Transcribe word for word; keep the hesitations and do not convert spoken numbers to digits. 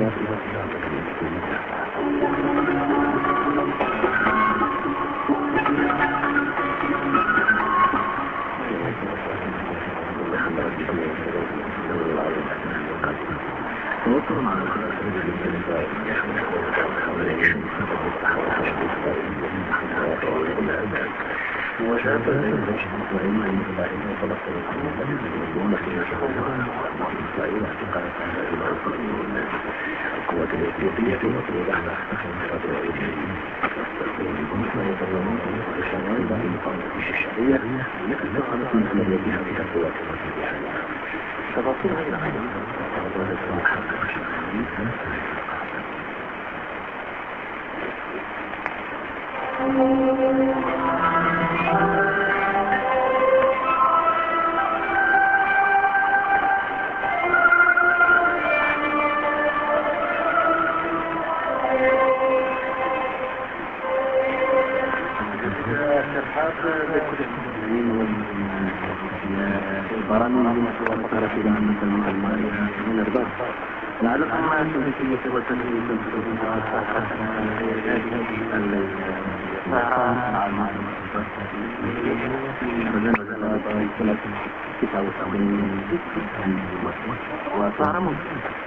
القوات الإثيوبية مطلوبة على الشعبية التي نقلت من عمليتها إلى القوات المسلحة. تفاصيل هذه العملية وضعت محقق شرعي البرامج المتوفرة في العامة المالية من الباب لعلكم ما تنسية والتنسية وصار ممكن